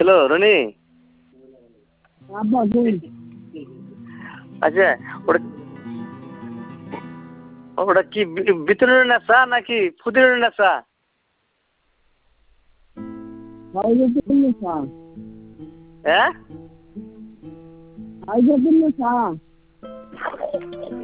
Hello Roni. আচ্ছা ওটা ওটা কি ভিতরের নেশা নাকি ফুদিনের নেশা? হ্যাঁ